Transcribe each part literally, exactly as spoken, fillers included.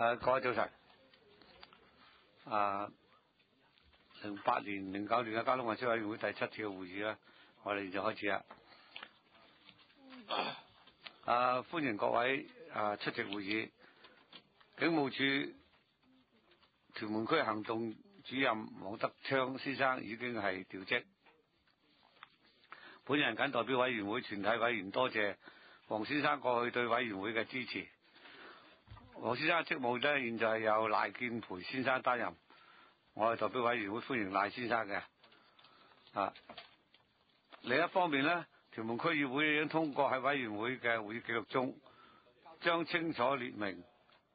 誒，各位早晨。啊，零八年、零九年嘅交通運輸委員會第七次嘅會議咧，我哋就開始啦。啊，歡迎各位啊出席會議。警務處屯門區行動主任黃德昌先生已經係調職。本人謹代表委員會全體委員多謝黃先生過去對委員會嘅支持。黃先生嘅職務呢，現在由賴建培先生擔任，我係代表委員會歡迎賴先生嘅。啊，另一方面呢，屯門區議會已經通過喺委員會嘅會議記錄中，將清楚列明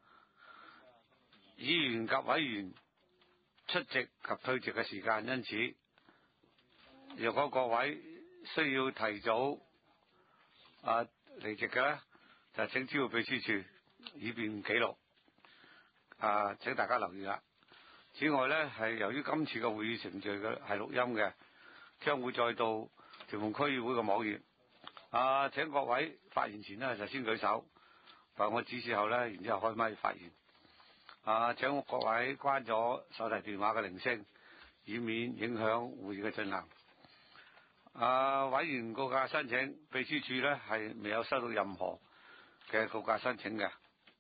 議員及委員出席及退席嘅時間。因此，若果各位需要提早啊離席嘅呢，就請知會秘書處，以便記錄。啊，請大家留意啦。此外呢，係由於今次嘅會議程序嘅係錄音嘅，將會再到屯門區議會嘅網頁。啊，請各位發言前呢，就先舉手，話我指示後呢，然之後開麥發言。啊，請各位關咗手提電話嘅鈴聲，以免影響會議嘅進行。啊，委員告假申請，秘書處呢係未有收到任何嘅告假申請嘅。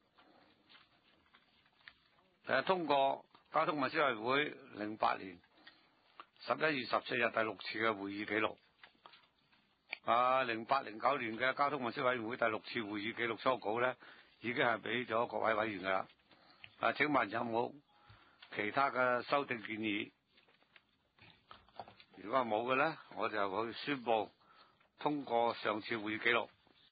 誒，通過交通運輸委員會零八年十一月十四日第六次嘅會議記錄。啊，零八零九年嘅交通運輸委員會第六次會議記錄初稿呢，已經係俾咗各位委員噶啦。啊，請問有冇其他嘅修訂建議？如果係冇嘅呢，我就會宣布通過上次會議記錄。